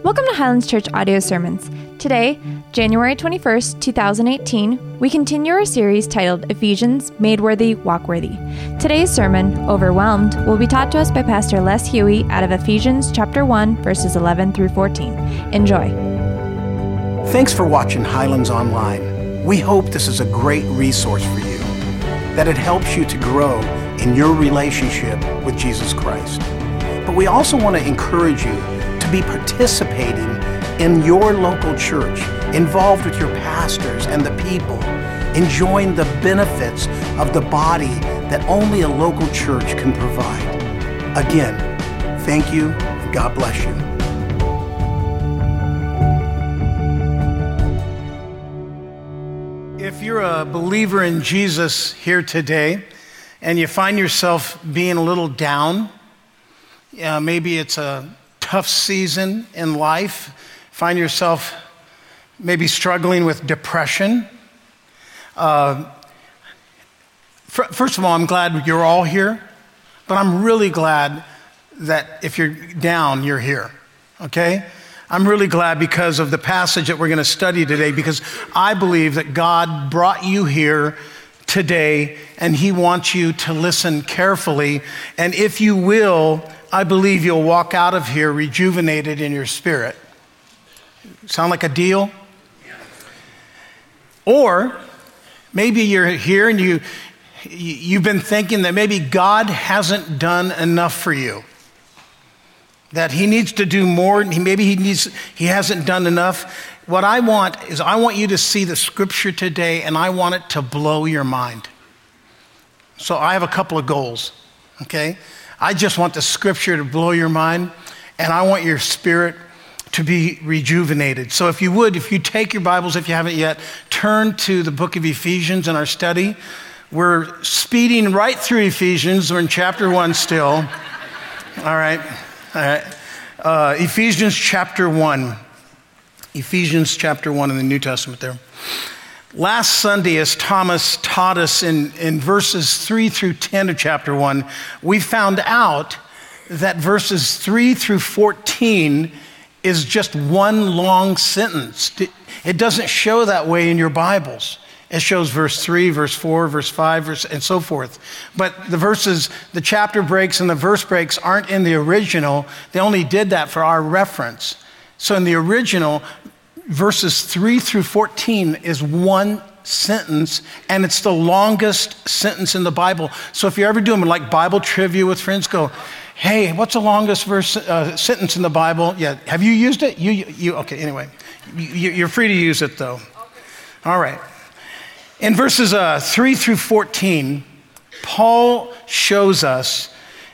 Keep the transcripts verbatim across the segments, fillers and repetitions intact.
Welcome to Highlands Church Audio Sermons. Today, January twenty-first, twenty eighteen, we continue our series titled Ephesians, Made Worthy, Walk Worthy. Today's sermon, Overwhelmed, will be taught to us by Pastor Les Huey out of Ephesians chapter one, verses eleven through fourteen. Enjoy. Thanks for watching Highlands Online. We hope this is a great resource for you, that it helps you to grow in your relationship with Jesus Christ. But we also want to encourage you to be participating in your local church, involved with your pastors and the people, enjoying the benefits of the body that only a local church can provide. Again, thank you and God bless you. If you're a believer in Jesus here today and you find yourself being a little down, uh, maybe it's a tough season in life, find yourself maybe struggling with depression. Uh, f- first of all, I'm glad you're all here, but I'm really glad that if you're down, you're here, okay? I'm really glad because of the passage that we're going to study today, because I believe that God brought you here today and he wants you to listen carefully. And if you will, I believe you'll walk out of here rejuvenated in your spirit. Sound like a deal? Or maybe you're here and you, you've been thinking that maybe God hasn't done enough for you, that he needs to do more. Maybe he needs, he hasn't done enough. What I want is I want you to see the scripture today, and I want it to blow your mind. So I have a couple of goals, okay? I just want the scripture to blow your mind, and I want your spirit to be rejuvenated. So if you would, if you take your Bibles, if you haven't yet, turn to the book of Ephesians in our study. We're speeding right through Ephesians. We're in chapter one still. All right, all right. Uh, Ephesians chapter one. Ephesians chapter one in the New Testament there. Last Sunday, as Thomas taught us in, in verses three through ten of chapter one, we found out that verses three through fourteen is just one long sentence. It doesn't show that way in your Bibles. It shows verse three, verse four, verse five, verse, and so forth. But the verses, the chapter breaks and the verse breaks aren't in the original. They only did that for our reference. So in the original, verses three through fourteen is one sentence, and it's the longest sentence in the Bible. So if you're ever doing like Bible trivia with friends, go, hey, what's the longest verse uh, sentence in the Bible? Yeah, have you used it? You, you okay, anyway. You, you're free to use it, though. Okay. All right. In verses uh, three through fourteen, Paul shows us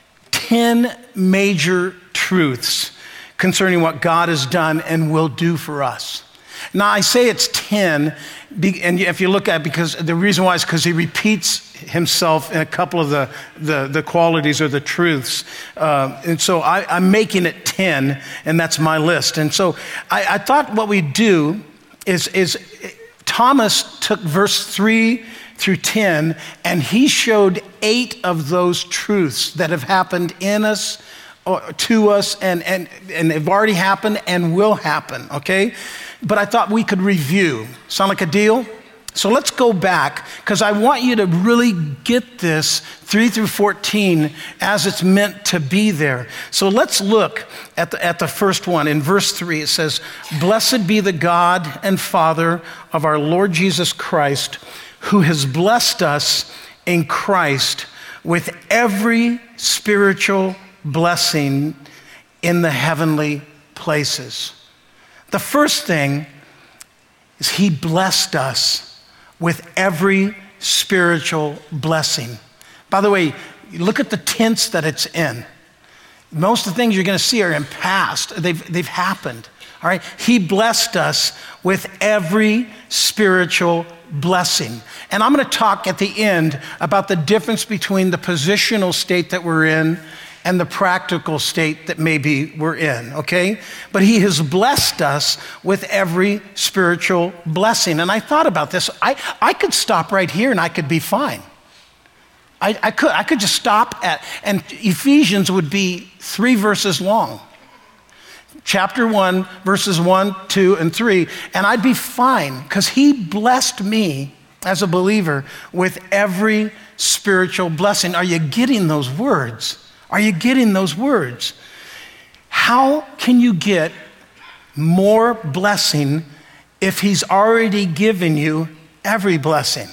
ten major truths concerning what God has done and will do for us. Now, I say it's ten, and if you look at it, because the reason why is because he repeats himself in a couple of the, the, the qualities or the truths. Uh, and so I, I'm making it ten, and that's my list. And so I, I thought what we'd do is, is Thomas took verse three through ten, and he showed eight of those truths that have happened in us, or to us, and, and, and have already happened and will happen, okay? But I thought we could review. Sound like a deal? So let's go back, because I want you to really get this three through fourteen as it's meant to be there. So let's look at the, at the first one. In verse three, it says, "Blessed be the God and Father of our Lord Jesus Christ, who has blessed us in Christ with every spiritual blessing in the heavenly places." The first thing is he blessed us with every spiritual blessing. By the way, look at the tense that it's in. Most of the things you're going to see are in past. They've, they've happened. All right. He blessed us with every spiritual blessing. And I'm going to talk at the end about the difference between the positional state that we're in and the practical state that maybe we're in, okay? But he has blessed us with every spiritual blessing. And I thought about this. I, I could stop right here and I could be fine. I, I could I could just stop at, and Ephesians would be three verses long. chapter one, verses one, two, and three, and I'd be fine because he blessed me as a believer with every spiritual blessing. Are you getting those words? Are you getting those words? How can you get more blessing if he's already given you every blessing?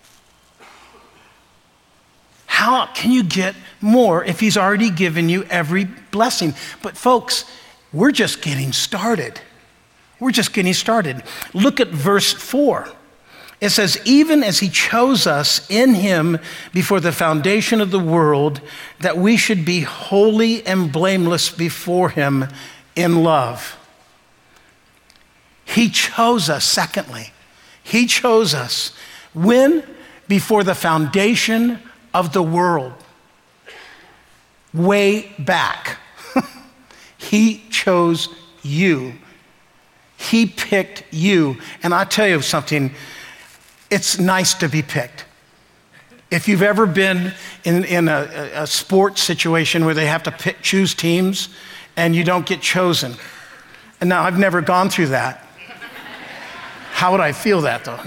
How can you get more if he's already given you every blessing? But folks, we're just getting started. We're just getting started. Look at verse four. It says, even as he chose us in him before the foundation of the world, that we should be holy and blameless before him in love. He chose us, secondly. He chose us. When? Before the foundation of the world. Way back. He chose you. He picked you. And I tell you something, it's nice to be picked. If you've ever been in, in a, a sports situation where they have to pick, choose teams and you don't get chosen. And now I've never gone through that. How would I feel that though?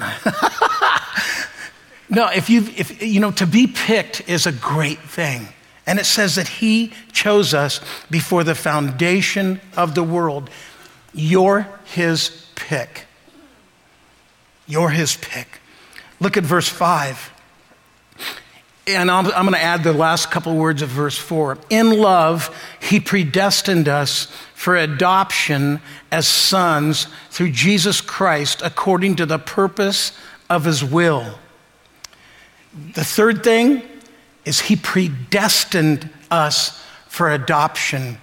No, if you if you know, to be picked is a great thing. And it says that he chose us before the foundation of the world. You're his pick. You're his pick. Look at verse five. And I'm, I'm going to add the last couple words of verse four. In love, he predestined us for adoption as sons through Jesus Christ according to the purpose of his will. The third thing is he predestined us for adoption.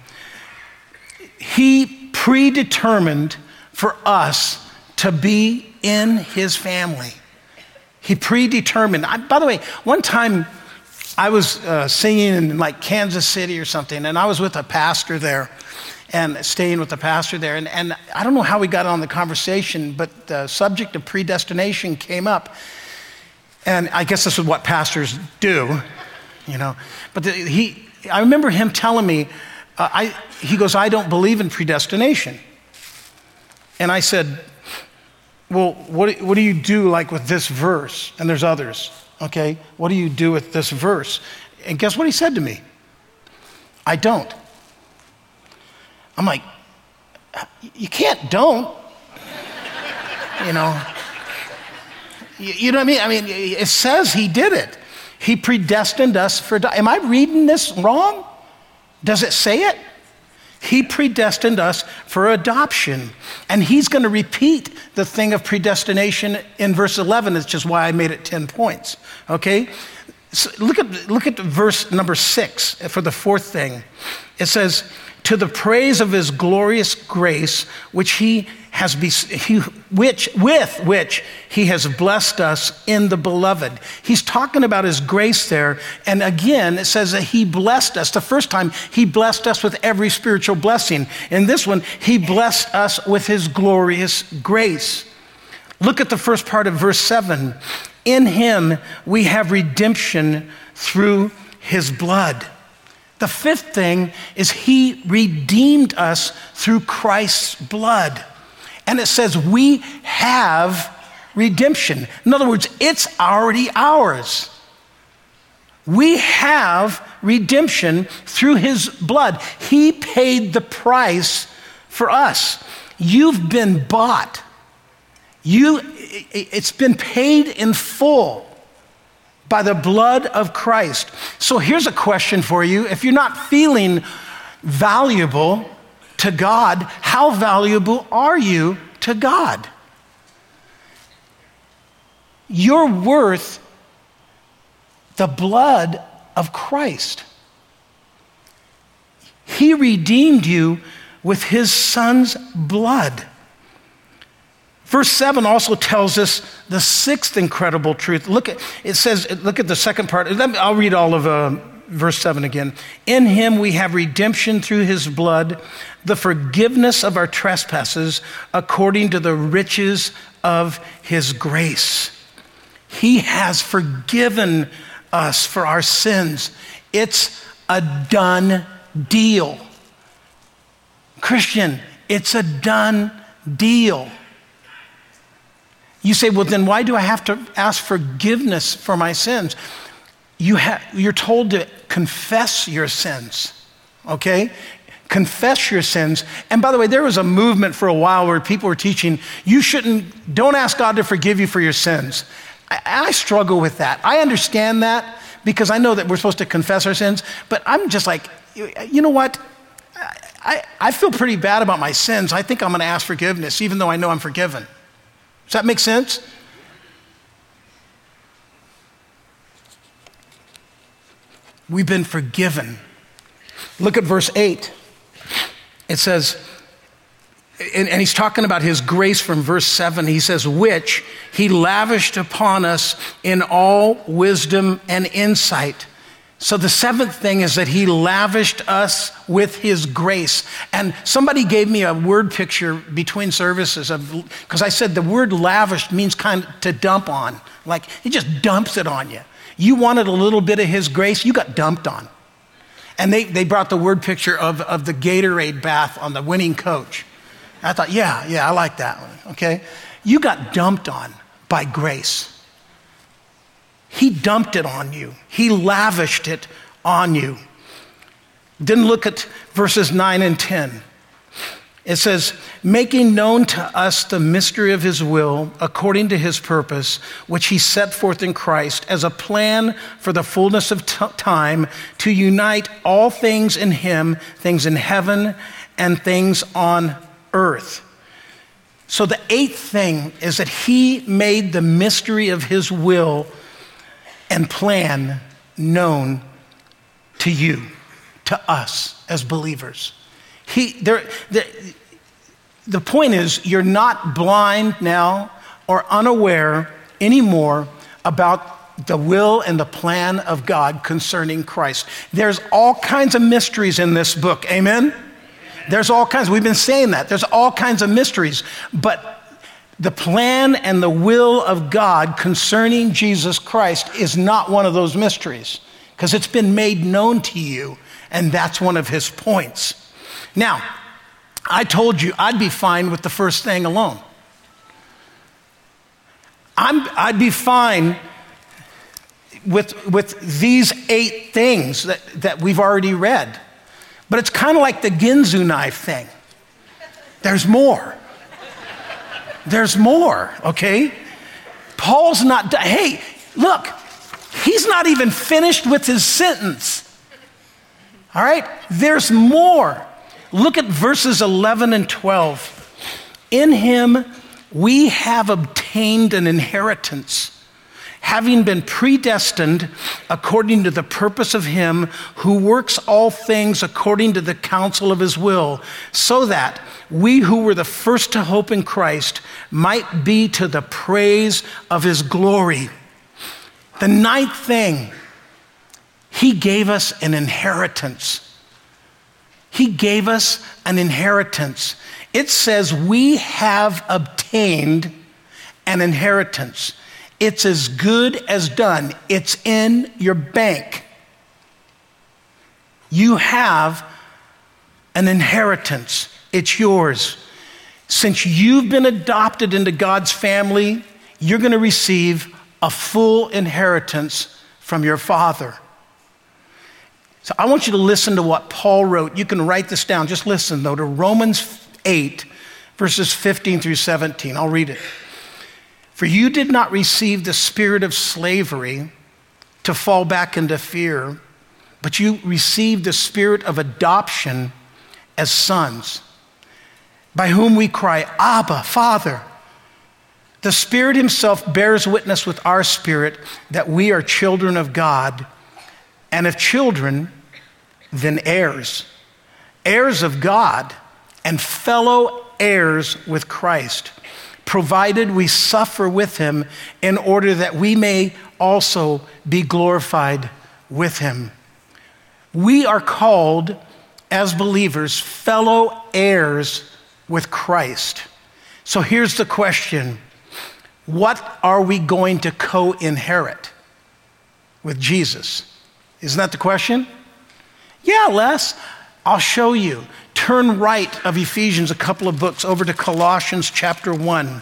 He predetermined for us to be in his family. He predetermined. I, by the way, one time I was uh, singing in like Kansas City or something, and I was with a pastor there, and staying with the pastor there, and, and I don't know how we got on the conversation, but the subject of predestination came up, and I guess this is what pastors do, you know. But the, he, I remember him telling me, uh, I, he goes, I don't believe in predestination, and I said, well, what, what do you do like with this verse? And there's others, okay? What do you do with this verse? And guess what he said to me? I don't. I'm like, you can't don't. You know? You, you know what I mean? I mean, it says he did it. He predestined us for, am I reading this wrong? Does it say it? He predestined us for adoption. And he's going to repeat the thing of predestination in verse eleven, which is why I made it ten points. Okay? So look at, look at verse number six for the fourth thing. It says, to the praise of his glorious grace, which he has be, he, which with which he has blessed us in the beloved. He's talking about his grace there, and again it says that he blessed us. The first time he blessed us with every spiritual blessing. In this one, he blessed us with his glorious grace. Look at the first part of verse seven. In him we have redemption through his blood. The fifth thing is he redeemed us through Christ's blood. And it says we have redemption. In other words, it's already ours. We have redemption through his blood. He paid the price for us. You've been bought. You, it's been paid in full by the blood of Christ. So here's a question for you. If you're not feeling valuable to God, how valuable are you to God? You're worth the blood of Christ. He redeemed you with his son's blood. Verse seven also tells us the sixth incredible truth. Look at, it says, look at the second part. I'll read all of uh, verse seven again. In him we have redemption through his blood, the forgiveness of our trespasses according to the riches of his grace. He has forgiven us for our sins. It's a done deal. Christian, it's a done deal. You say, well, then why do I have to ask forgiveness for my sins? You ha- you're told to confess your sins, okay? Confess your sins. And by the way, there was a movement for a while where people were teaching, you shouldn't, don't ask God to forgive you for your sins. I, I struggle with that. I understand that because I know that we're supposed to confess our sins, but I'm just like, you know what? I, I feel pretty bad about my sins. I think I'm going to ask forgiveness, even though I know I'm forgiven. Does that make sense? We've been forgiven. Look at verse eight. It says, and, and he's talking about his grace from verse seven. He says, which he lavished upon us in all wisdom and insight. So the seventh thing is that he lavished us with his grace. And somebody gave me a word picture between services of, because I said the word lavished means kind of to dump on. Like he just dumps it on you. You wanted a little bit of his grace, you got dumped on. And they, they brought the word picture of, of the Gatorade bath on the winning coach. I thought, yeah, yeah, I like that one, okay? You got dumped on by grace. He dumped it on you. He lavished it on you. Then look at verses nine and ten. It says, making known to us the mystery of his will according to his purpose, which he set forth in Christ as a plan for the fullness of t- time to unite all things in him, things in heaven and things on earth. So the eighth thing is that he made the mystery of his will and plan known to you, to us as believers. He, there, the, the point is, you're not blind now or unaware anymore about the will and the plan of God concerning Christ. There's all kinds of mysteries in this book, amen? There's all kinds, we've been saying that. There's all kinds of mysteries, but the plan and the will of God concerning Jesus Christ is not one of those mysteries because it's been made known to you, and that's one of his points. Now, I told you I'd be fine with the first thing alone. I'm, I'd be fine with, with these eight things that, that we've already read. But it's kind of like the Ginsu knife thing. There's more. There's more, okay? Paul's not, done. Hey, look, he's not even finished with his sentence. All right? There's more. Look at verses eleven and twelve. In him we have obtained an inheritance, having been predestined according to the purpose of him who works all things according to the counsel of his will, so that we who were the first to hope in Christ might be to the praise of his glory. The ninth thing, he gave us an inheritance. He gave us an inheritance. It says we have obtained an inheritance. It's as good as done. It's in your bank. You have an inheritance. It's yours. Since you've been adopted into God's family, you're going to receive a full inheritance from your Father. So I want you to listen to what Paul wrote. You can write this down. Just listen, though, to Romans eight, verses fifteen through seventeen. I'll read it. For you did not receive the spirit of slavery to fall back into fear, but you received the spirit of adoption as sons, by whom we cry, Abba, Father. The Spirit himself bears witness with our spirit that we are children of God, and if children, then heirs, heirs of God, and fellow heirs with Christ, provided we suffer with him in order that we may also be glorified with him. We are called, as believers, fellow heirs with Christ. So here's the question. What are we going to co-inherit with Jesus? Isn't that the question? Yeah, Les, I'll show you. turn right of Ephesians a couple of books over to Colossians chapter one.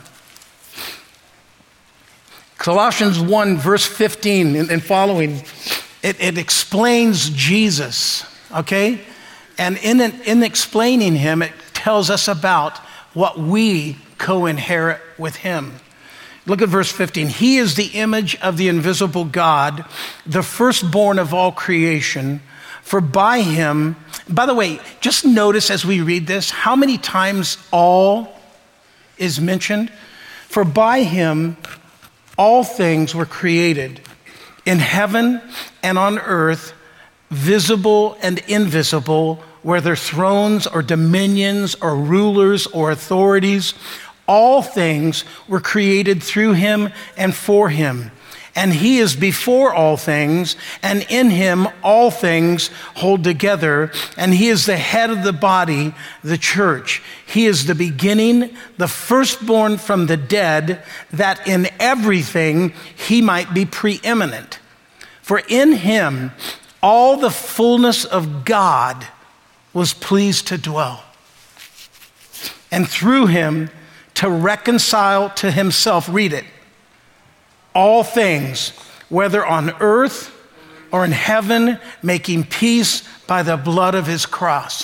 Colossians one, verse fifteen and, and following, it, it explains Jesus, okay? And in, in explaining him, it tells us about what we co-inherit with him. Look at verse fifteen. He is the image of the invisible God, the firstborn of all creation. For by him, by the way, just notice as we read this, how many times all is mentioned. For by him, all things were created in heaven and on earth, visible and invisible, whether thrones or dominions or rulers or authorities. All things were created through him and for him. And he is before all things, and in him all things hold together. And he is the head of the body, the church. He is the beginning, the firstborn from the dead, that in everything he might be preeminent. For in him all the fullness of God was pleased to dwell. And through him to reconcile to himself, read it, all things, whether on earth or in heaven, making peace by the blood of his cross.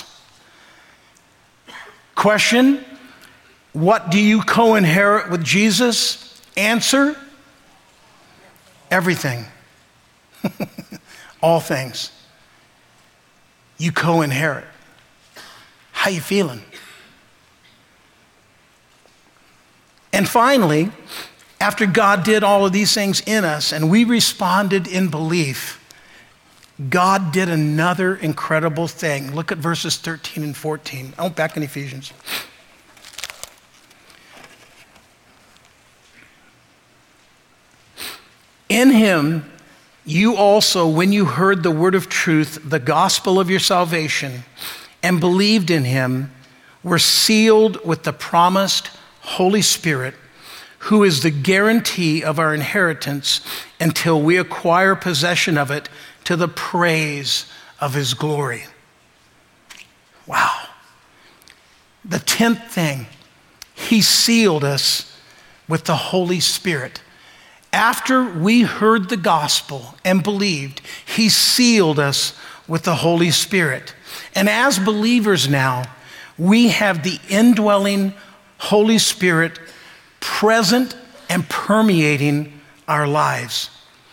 Question, what do you co-inherit with Jesus? Answer, everything. All things. You co-inherit. How you feeling? And finally, after God did all of these things in us and we responded in belief, God did another incredible thing. Look at verses thirteen and fourteen. Oh, back in Ephesians. In him, you also, when you heard the word of truth, the gospel of your salvation, and believed in him, were sealed with the promised Holy Spirit, who is the guarantee of our inheritance until we acquire possession of it to the praise of his glory. Wow. The tenth thing, he sealed us with the Holy Spirit. After we heard the gospel and believed, he sealed us with the Holy Spirit. And as believers now, we have the indwelling Holy Spirit present and permeating our lives.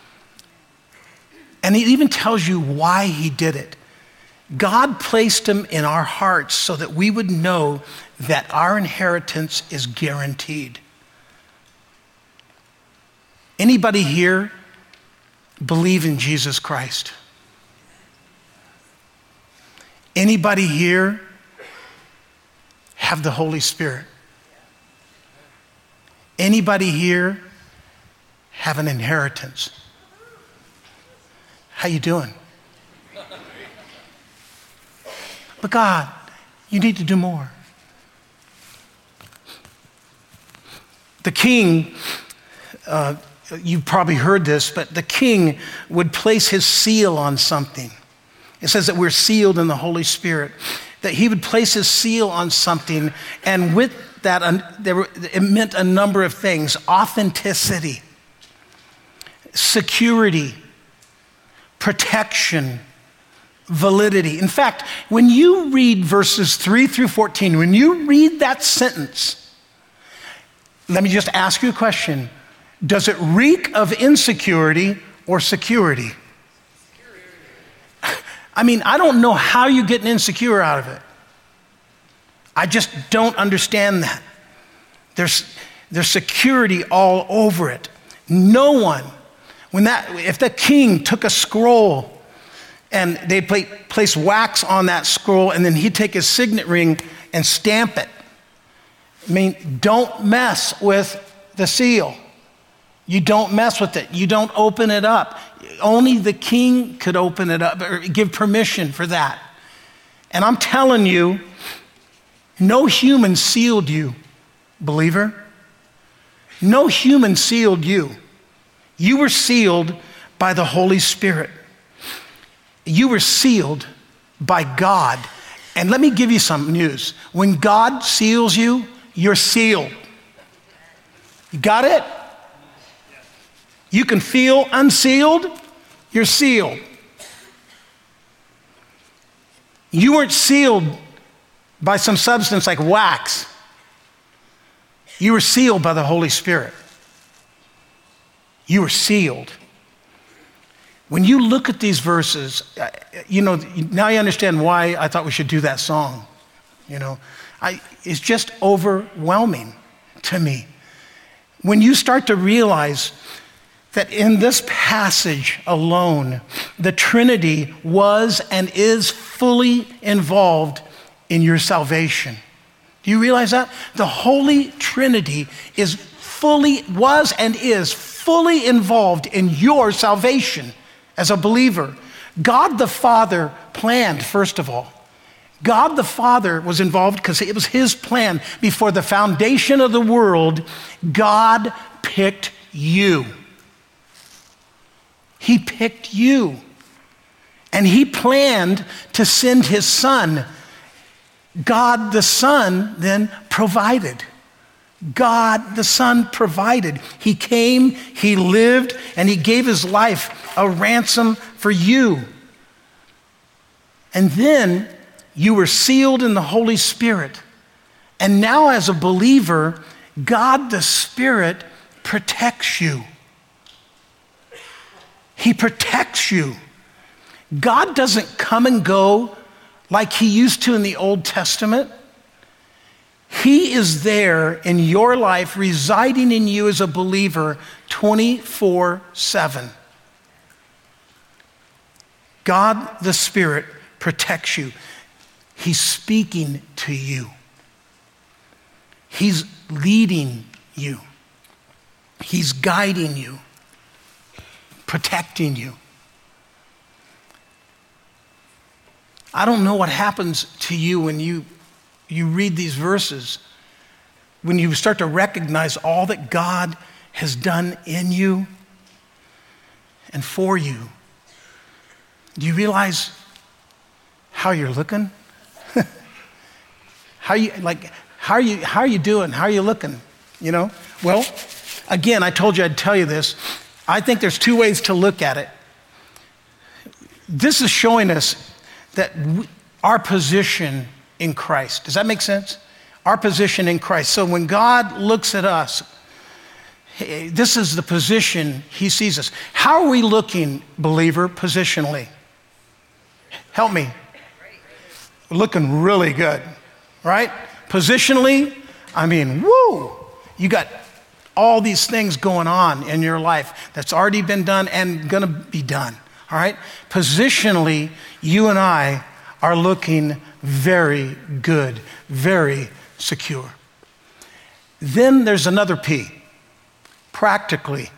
And it even tells you why he did it. God placed him in our hearts so that we would know that our inheritance is guaranteed. Anybody here believe in Jesus Christ? Anybody here have the Holy Spirit? Anybody here have an inheritance? How you doing? But God, you need to do more. The king, uh, you've probably heard this, but the king would place his seal on something. It says that we're sealed in the Holy Spirit, that he would place his seal on something, and with that, uh, there were, it meant a number of things: authenticity, security, protection, validity. In fact, when you read verses three through fourteen, when you read that sentence, let me just ask you a question. Does it reek of insecurity or security? I mean, I don't know how you get an insecure out of it. I just don't understand that. There's, there's security all over it. No one, when that, if the king took a scroll and they'd play, place wax on that scroll and then he'd take his signet ring and stamp it. I mean, don't mess with the seal. You don't mess with it. You don't open it up. Only the king could open it up or give permission for that. And I'm telling you, no human sealed you, believer. No human sealed you. You were sealed by the Holy Spirit. You were sealed by God. And let me give you some news. When God seals you, you're sealed. You got it? You can feel unsealed, you're sealed. You weren't sealed by some substance like wax. You were sealed by the Holy Spirit. You were sealed. When you look at these verses, you know, now you understand why I thought we should do that song. You know, I, it's just overwhelming to me. When you start to realize that in this passage alone, the Trinity was and is fully involved in your salvation. Do you realize that? The Holy Trinity is fully, was and is fully involved in your salvation as a believer. God the Father planned, first of all. God the Father was involved because it was his plan. Before the foundation of the world, God picked you. He picked you. And he planned to send his Son. God the Son then provided. God the Son provided. He came, he lived, and he gave his life a ransom for you. And then you were sealed in the Holy Spirit. And now as a believer, God the Spirit protects you. He protects you. God doesn't come and go like he used to in the Old Testament. He is there in your life, residing in you as a believer twenty-four seven. God the Spirit protects you. He's speaking to you. He's leading you. He's guiding you, protecting you. I don't know what happens to you when you, you read these verses, when you start to recognize all that God has done in you and for you. Do you realize how you're looking? how you like how are you how are you doing? How are you looking? You know? Well, again, I told you I'd tell you this. I think there's two ways to look at it. This is showing us that we, our position in Christ. Does that make sense? Our position in Christ. So when God looks at us, this is the position he sees us. How are we looking, believer, positionally? Help me. We're looking really good, right? Positionally, I mean, woo! You got all these things going on in your life that's already been done and gonna be done, all right? Positionally, you and I are looking very good, very secure. Then there's another P, practically.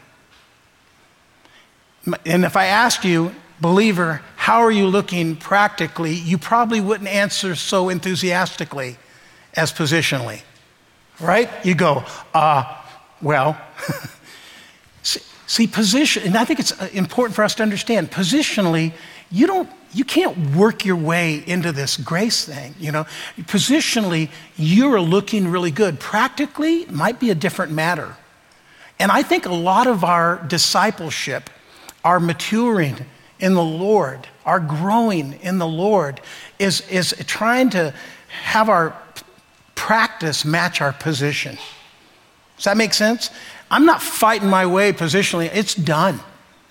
And if I asked you, believer, how are you looking practically? You probably wouldn't answer so enthusiastically as positionally, right? You go, uh, well, see, see, position, and I think it's important for us to understand, positionally, you don't, you can't work your way into this grace thing, you know? Positionally, you're looking really good. Practically, it might be a different matter. And I think a lot of our discipleship, our maturing in the Lord, our growing in the Lord, is, is trying to have our practice match our position. Does that make sense? I'm not fighting my way positionally. It's done.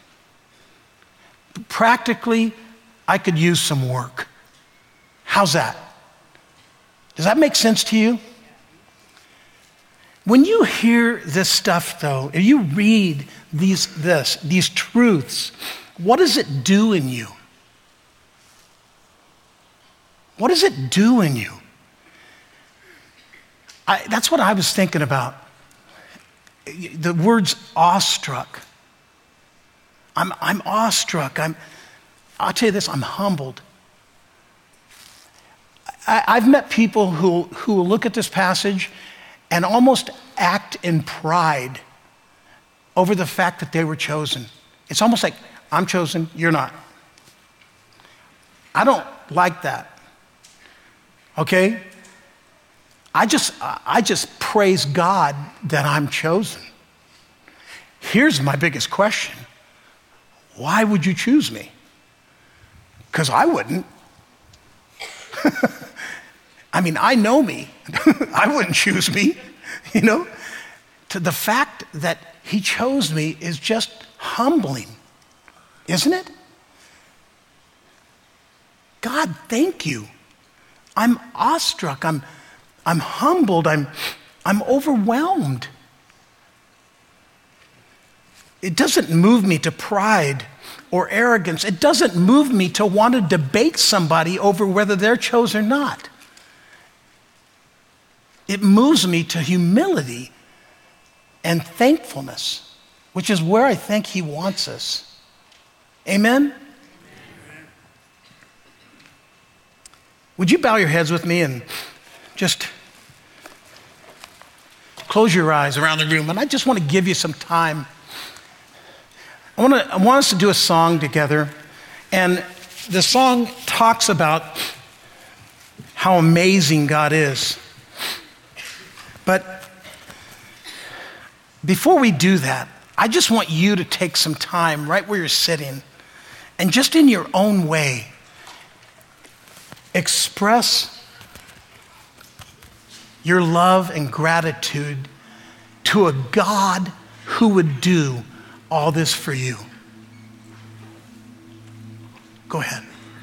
Practically, I could use some work. How's that? Does that make sense to you? When you hear this stuff, though, if you read these, this, these truths, what does it do in you? What does it do in you? I, that's what I was thinking about. The word's awestruck. I'm, I'm awestruck. I'm, I'll tell you this, I'm humbled. I, I've met people who, who will look at this passage and almost act in pride over the fact that they were chosen. It's almost like, I'm chosen, you're not. I don't like that. okay? I just, I just praise God that I'm chosen. Here's my biggest question. Why would you choose me? Because I wouldn't. I mean, I know me. I wouldn't choose me, you know? To the fact that he chose me is just humbling, isn't it? God, thank you. I'm awestruck. I'm, I'm humbled. I'm, I'm overwhelmed. It doesn't move me to pride or arrogance. It doesn't move me to want to debate somebody over whether they're chosen or not. It moves me to humility and thankfulness, which is where I think he wants us. Amen? Would you bow your heads with me and just close your eyes around the room? And I just want to give you some time. I want to, I want us to do a song together. And the song talks about how amazing God is. But before we do that, I just want you to take some time right where you're sitting and just in your own way, express your love and gratitude to a God who would do all this for you. Go ahead.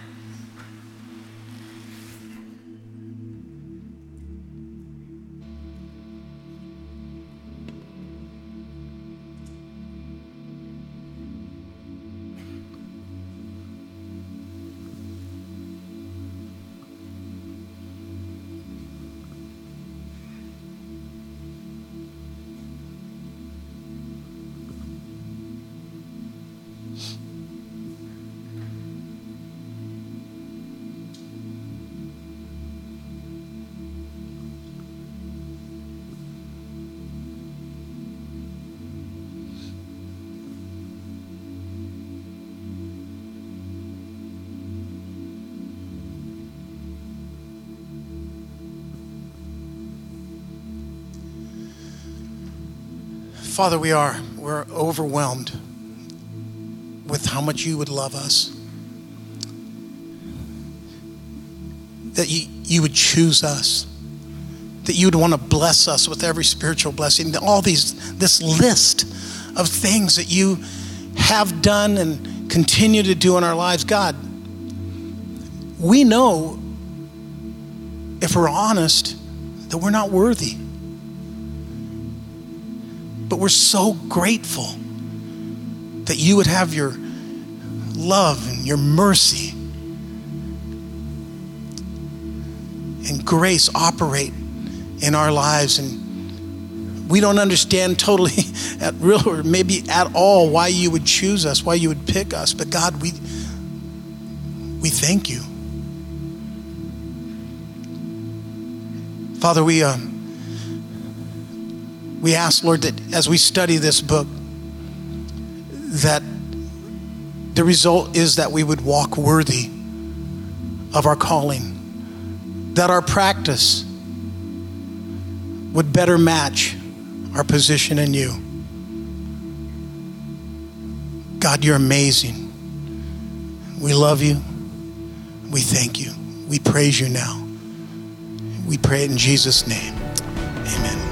Father, we are, we're overwhelmed with how much you would love us. That you, you would choose us. That you would want to bless us with every spiritual blessing. All these, this list of things that you have done and continue to do in our lives. God, we know, if we're honest, that we're not worthy. But we're so grateful that you would have your love and your mercy and grace operate in our lives. And we don't understand totally at real or maybe at all why you would choose us, why you would pick us. But God, we we thank you. Father, we um We ask, Lord, that as we study this book, that the result is that we would walk worthy of our calling, that our practice would better match our position in you. God, you're amazing. We love you. We thank you. We praise you now. We pray it in Jesus' name. Amen.